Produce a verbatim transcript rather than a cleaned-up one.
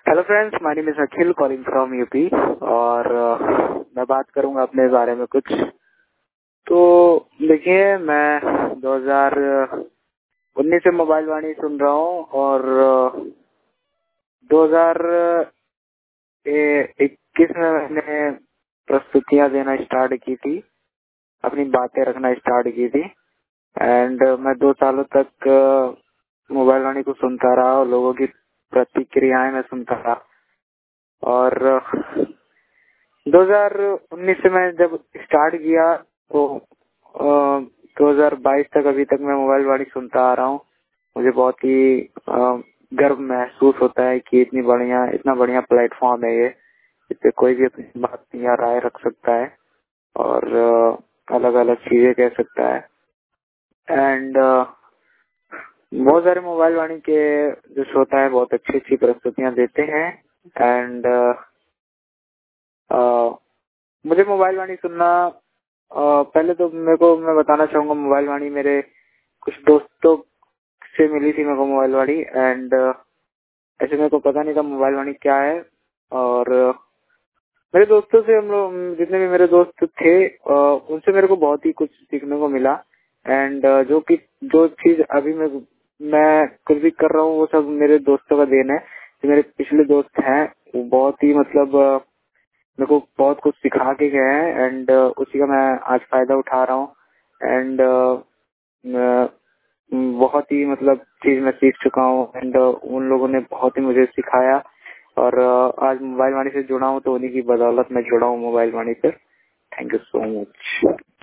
Hello friends, my name is Akhil calling from UP और uh, मैं बात करूंगा अपने बारे में कुछ। तो देखिए, मैं दो हज़ार उन्नीस से मोबाइल वाणी सुन रहा हूँ और uh, दो हज़ार इक्कीस में मैंने प्रस्तुतियां देना स्टार्ट की थी, अपनी बातें रखना स्टार्ट की थी एंड uh, मैं दो सालों तक uh, मोबाइल वाणी को सुनता रहा और लोगों की प्रतिक्रियाएं मैं सुनता रहा। और दो हज़ार उन्नीस से मैं जब स्टार्ट किया तो दो हज़ार बाईस तक अभी तक मैं मोबाइल वाणी सुनता आ रहा हूँ। मुझे बहुत ही आ, गर्व महसूस होता है कि इतनी बढ़िया इतना बढ़िया प्लेटफॉर्म है ये, इस पे कोई भी अपनी बात या राय रख सकता है और अलग अलग चीजें कह सकता है। एंड बहुत सारे मोबाइल वाणी के जो श्रोता है बहुत अच्छी अच्छी प्रस्तुतियां देते हैं एंड Uh, मुझे मोबाइल वाणी सुनना uh, पहले तो मेरे को मैं बताना चाहूंगा, मोबाइल वाणी मेरे कुछ दोस्तों से मिली थी मेरे को मोबाइल वाणी एंड uh, ऐसे मेरे को पता नहीं था मोबाइल वाणी क्या है। और uh, मेरे दोस्तों से हम लोग जितने भी मेरे दोस्त थे uh, उनसे मेरे को बहुत ही कुछ सीखने को मिला एंड uh, जो कि जो चीज अभी मैं मैं कुछ भी कर रहा हूँ वो सब मेरे दोस्तों का देन है। जो मेरे पिछले दोस्त हैं वो बहुत ही मतलब uh, मेरे को बहुत कुछ सिखा के गए हैं एंड uh, उसी का मैं आज फायदा उठा रहा हूँ एंड uh, बहुत ही मतलब चीज मैं सीख चुका हूँ एंड uh, उन लोगों ने बहुत ही मुझे सिखाया और uh, आज मोबाइल वाणी से जुड़ा हूँ तो उन्हीं की बदौलत मैं जुड़ा हूँ मोबाइल वाणी से। Thank you so much.